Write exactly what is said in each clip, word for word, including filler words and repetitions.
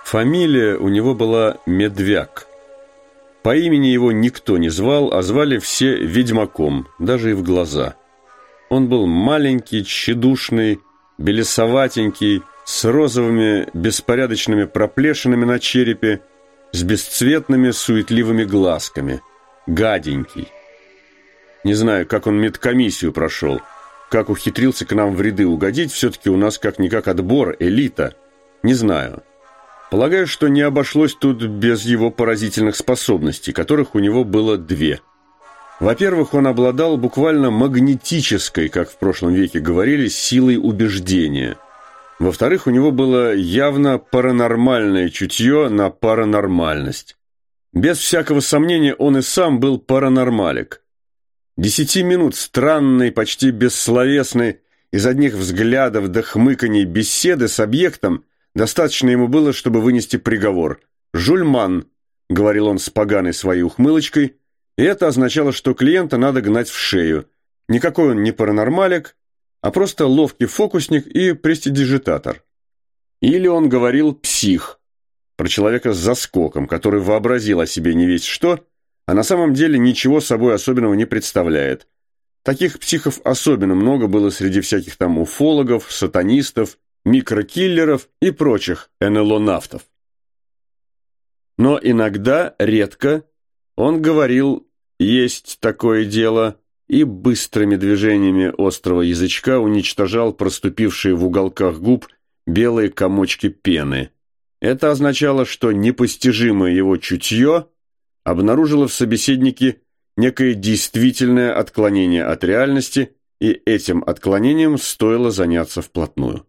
Фамилия у него была Медвяк. По имени его никто не звал, а звали все Ведьмаком, даже и в глаза. Он был маленький, тщедушный, белесоватенький, с розовыми беспорядочными проплешинами на черепе, с бесцветными суетливыми глазками. Гаденький. Не знаю, как он медкомиссию прошел, как ухитрился к нам в ряды угодить, все-таки у нас как-никак отбор, элита. Не знаю. Полагаю, что не обошлось тут без его поразительных способностей, которых у него было две. Во-первых, он обладал буквально магнетической, как в прошлом веке говорили, силой убеждения. Во-вторых, у него было явно паранормальное чутье на паранормальность. Без всякого сомнения, он и сам был паранормалик. Десяти минут странной, почти бессловесной, из одних взглядов до хмыканий беседы с объектом достаточно ему было, чтобы вынести приговор. «Жульман», — говорил он с поганой своей ухмылочкой, и это означало, что клиента надо гнать в шею. Никакой он не паранормалик, а просто ловкий фокусник и престидижитатор. Или он говорил «псих», про человека с заскоком, который вообразил о себе не весть что, а на самом деле ничего собой особенного не представляет. Таких психов особенно много было среди всяких там уфологов, сатанистов, микрокиллеров и прочих эн эл о-навтов. Но иногда, редко, он говорил «есть такое дело» и быстрыми движениями острого язычка уничтожал проступившие в уголках губ белые комочки пены. Это означало, что непостижимое его чутье обнаружило в собеседнике некое действительное отклонение от реальности, и этим отклонением стоило заняться вплотную.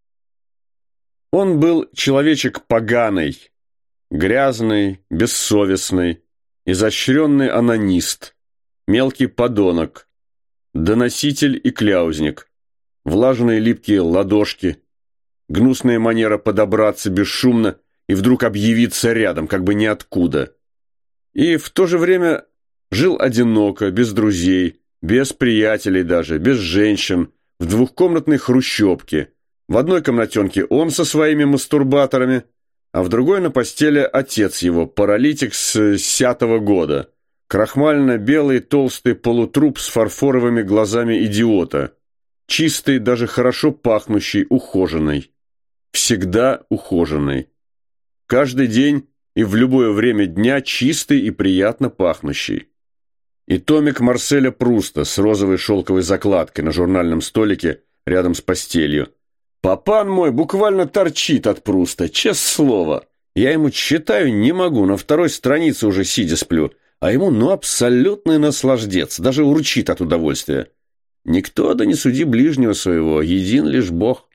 Он был человечек поганый, грязный, бессовестный, изощренный анонист, мелкий подонок, доноситель и кляузник, влажные липкие ладошки, гнусная манера подобраться бесшумно и вдруг объявиться рядом, как бы ниоткуда. И в то же время жил одиноко, без друзей, без приятелей даже, без женщин, в двухкомнатной хрущебке. В одной комнатенке он со своими мастурбаторами, а в другой на постели отец его, паралитик с сятого года, крахмально-белый толстый полутруп с фарфоровыми глазами идиота, чистый, даже хорошо пахнущий, ухоженный. Всегда ухоженный. Каждый день и в любое время дня чистый и приятно пахнущий. И томик Марселя Пруста с розовой шелковой закладкой на журнальном столике рядом с постелью. Папан мой буквально торчит от Пруста, честное слово. Я ему читаю не могу, на второй странице уже сидя сплю, а ему ну абсолютный наслаждец, даже урчит от удовольствия. Никто, да не суди ближнего своего, един лишь Бог.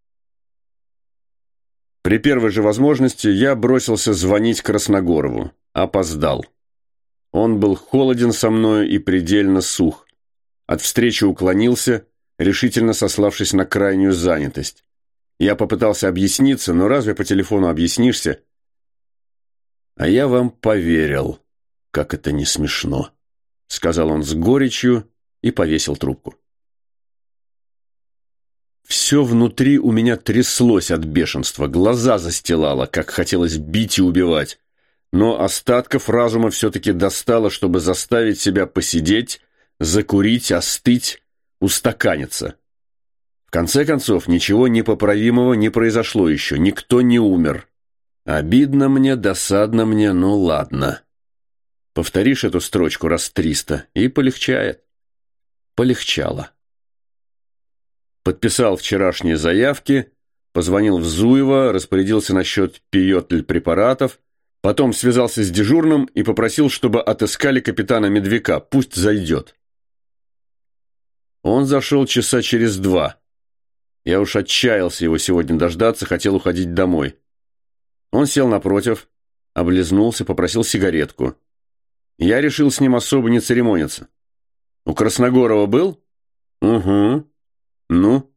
При первой же возможности я бросился звонить Красногорову. Опоздал. Он был холоден со мною и предельно сух. От встречи уклонился, решительно сославшись на крайнюю занятость. Я попытался объясниться, но разве по телефону объяснишься? А я вам поверил, как это не смешно, сказал он с горечью и повесил трубку. Все внутри у меня тряслось от бешенства, глаза застилало, как хотелось бить и убивать. Но остатков разума все-таки достало, чтобы заставить себя посидеть, закурить, остыть, устаканиться. В конце концов, ничего непоправимого не произошло еще, никто не умер. Обидно мне, досадно мне, ну ладно. Повторишь эту строчку раз триста, и полегчает. Полегчало. Подписал вчерашние заявки, позвонил в Зуево, распорядился насчет пиотль препаратов, потом связался с дежурным и попросил, чтобы отыскали капитана Медвяка, пусть зайдет. Он зашел часа через два. Я уж отчаялся его сегодня дождаться, хотел уходить домой. Он сел напротив, облизнулся, попросил сигаретку. Я решил с ним особо не церемониться. «У Красногорова был?» «Угу. Ну?»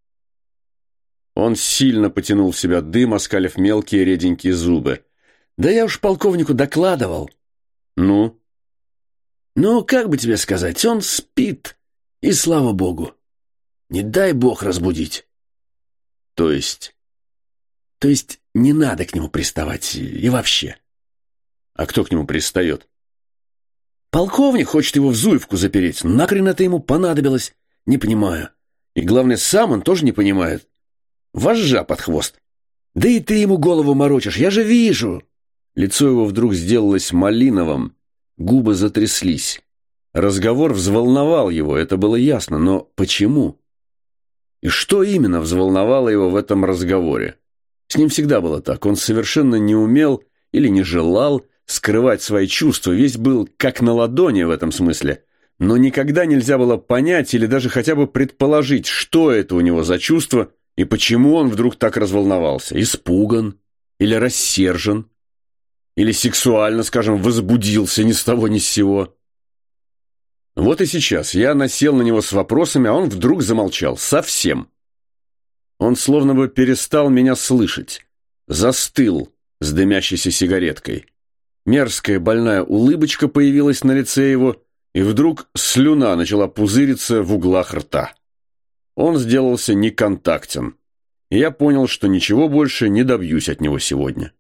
Он сильно потянул в себя дым, оскалив мелкие реденькие зубы. «Да я уж полковнику докладывал». «Ну?» «Ну, как бы тебе сказать, он спит, и слава богу. Не дай бог разбудить». «То есть?» То есть не надо к нему приставать и вообще. А кто к нему пристает? Полковник хочет его в Зуевку запереть. Нахрен это ему понадобилось? Не понимаю. И главное, сам он тоже не понимает. Вожжа под хвост. Да и ты ему голову морочишь, я же вижу. Лицо его вдруг сделалось малиновым, губы затряслись. Разговор взволновал его, это было ясно, но почему? И что именно взволновало его в этом разговоре? С ним всегда было так, он совершенно не умел или не желал скрывать свои чувства, весь был как на ладони в этом смысле. Но никогда нельзя было понять или даже хотя бы предположить, что это у него за чувство и почему он вдруг так разволновался. Испуган или рассержен, или сексуально, скажем, возбудился ни с того ни с сего. Вот и сейчас я насел на него с вопросами, а он вдруг замолчал. Совсем. Он словно бы перестал меня слышать. Застыл с дымящейся сигареткой. Мерзкая больная улыбочка появилась на лице его, и вдруг слюна начала пузыриться в углах рта. Он сделался неконтактен, и я понял, что ничего больше не добьюсь от него сегодня.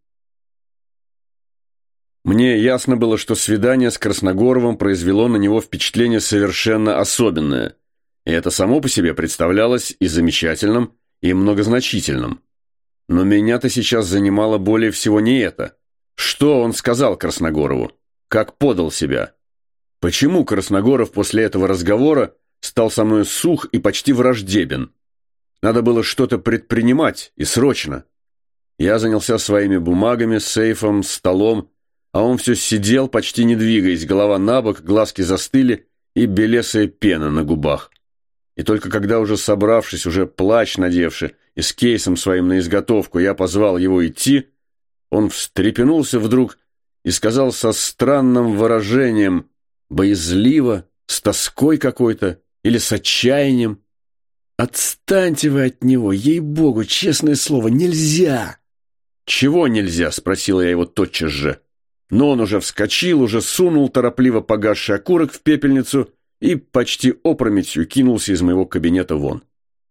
Мне ясно было, что свидание с Красногоровым произвело на него впечатление совершенно особенное, и это само по себе представлялось и замечательным, и многозначительным. Но меня-то сейчас занимало более всего не это. Что он сказал Красногорову? Как подал себя? Почему Красногоров после этого разговора стал со мной сух и почти враждебен? Надо было что-то предпринимать, и срочно. Я занялся своими бумагами, сейфом, столом, а он все сидел, почти не двигаясь, голова набок, глазки застыли и белесая пена на губах. И только когда, уже собравшись, уже плащ надевши и с кейсом своим на изготовку, я позвал его идти, он встрепенулся вдруг и сказал со странным выражением, боязливо, с тоской какой-то или с отчаянием: «Отстаньте вы от него, ей-богу, честное слово, нельзя!» «Чего нельзя?» — спросил я его тотчас же. Но он уже вскочил, уже сунул торопливо погасший окурок в пепельницу и почти опрометью кинулся из моего кабинета вон.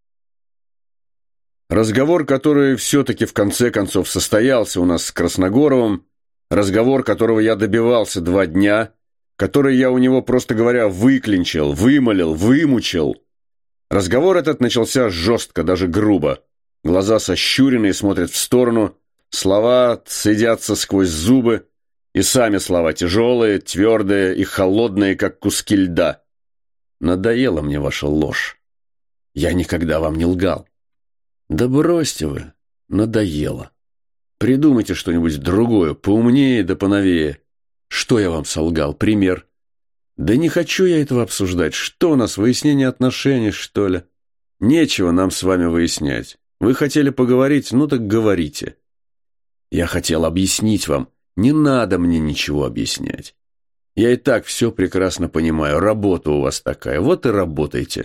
Разговор, который все-таки в конце концов состоялся у нас с Красногоровым, разговор, которого я добивался два дня, который я у него, просто говоря, выклинчил, вымолил, вымучил. Разговор этот начался жестко, даже грубо. Глаза сощуренные, смотрят в сторону, слова цедятся сквозь зубы, и сами слова тяжелые, твердые и холодные, как куски льда. Надоела мне ваша ложь. Я никогда вам не лгал. Да бросьте вы, надоело. Придумайте что-нибудь другое, поумнее да поновее. Что я вам солгал? Пример. Да не хочу я этого обсуждать. Что у нас, выяснение отношений, что ли? Нечего нам с вами выяснять. Вы хотели поговорить, ну так говорите. Я хотел объяснить вам. Не надо мне ничего объяснять. Я и так все прекрасно понимаю. Работа у вас такая, вот и работайте.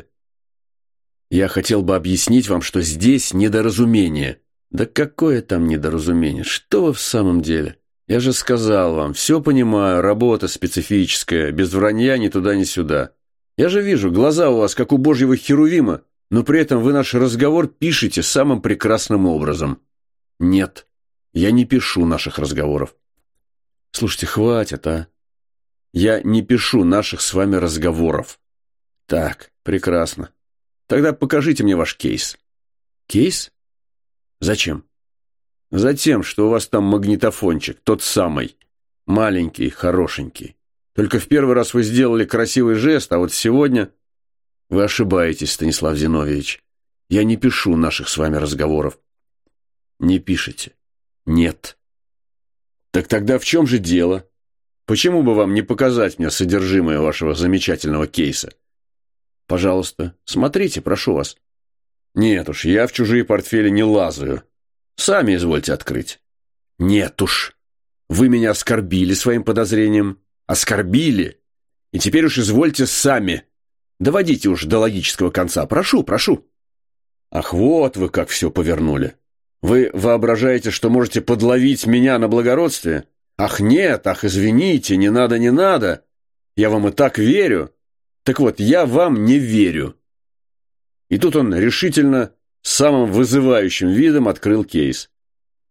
Я хотел бы объяснить вам, что здесь недоразумение. Да какое там недоразумение? Что вы в самом деле? Я же сказал вам, все понимаю, работа специфическая, без вранья ни туда, ни сюда. Я же вижу, глаза у вас, как у божьего херувима, но при этом вы наш разговор пишете самым прекрасным образом. Нет, я не пишу наших разговоров. Слушайте, хватит, а? Я не пишу наших с вами разговоров. Так, прекрасно. Тогда покажите мне ваш кейс. Кейс? Зачем? Затем, что у вас там магнитофончик, тот самый. Маленький, хорошенький. Только в первый раз вы сделали красивый жест, а вот сегодня... Вы ошибаетесь, Станислав Зиновьевич. Я не пишу наших с вами разговоров. Не пишете? Нет. Так тогда в чем же дело? Почему бы вам не показать мне содержимое вашего замечательного кейса? Пожалуйста, смотрите, прошу вас. Нет уж, я в чужие портфели не лазаю. Сами извольте открыть. Нет уж, вы меня оскорбили своим подозрением. Оскорбили. И теперь уж извольте сами. Доводите уж до логического конца. Прошу, прошу. Ах, вот вы как все повернули. Вы воображаете, что можете подловить меня на благородстве? Ах, нет, ах, извините, не надо, не надо. Я вам и так верю. Так вот, я вам не верю. И тут он решительно, самым вызывающим видом открыл кейс.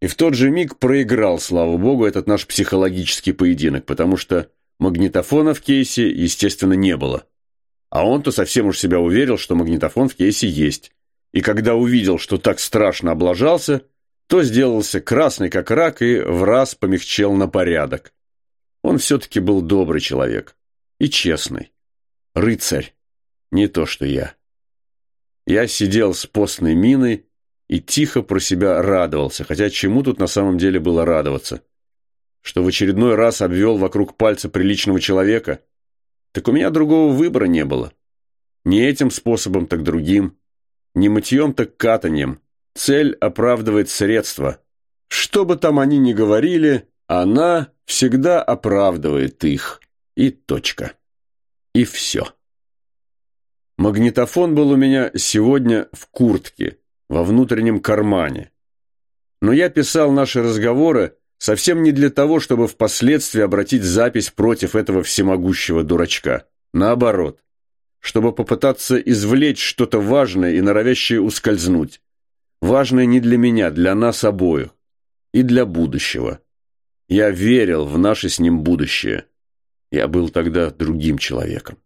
И в тот же миг проиграл, слава богу, этот наш психологический поединок, потому что магнитофона в кейсе, естественно, не было. А он-то совсем уж себя уверил, что магнитофон в кейсе есть. И когда увидел, что так страшно облажался, то сделался красный как рак и враз помягчел на порядок. Он все-таки был добрый человек. И честный. Рыцарь. Не то, что я. Я сидел с постной миной и тихо про себя радовался, хотя чему тут на самом деле было радоваться? Что в очередной раз обвел вокруг пальца приличного человека? Так у меня другого выбора не было. Не этим способом, так другим. Не мытьем, так катаньем. Цель оправдывает средства. Что бы там они ни говорили, она всегда оправдывает их. И точка. И все. Магнитофон был у меня сегодня в куртке, во внутреннем кармане. Но я писал наши разговоры совсем не для того, чтобы впоследствии обратить запись против этого всемогущего дурачка. Наоборот, чтобы попытаться извлечь что-то важное и норовящее ускользнуть. Важное не для меня, для нас обоих. И для будущего. Я верил в наше с ним будущее. Я был тогда другим человеком.